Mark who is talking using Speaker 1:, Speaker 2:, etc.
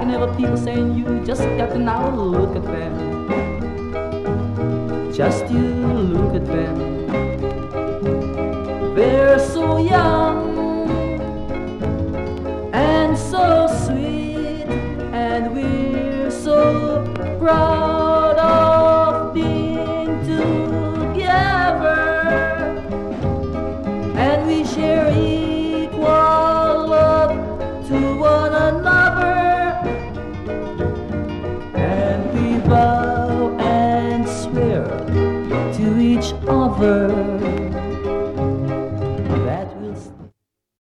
Speaker 1: can hear the people saying, you just got to now look at them. Just you look at them. They're so young and so sweet, and we're so proud of being together, and we share equal love to one another, and we vow and swear to each other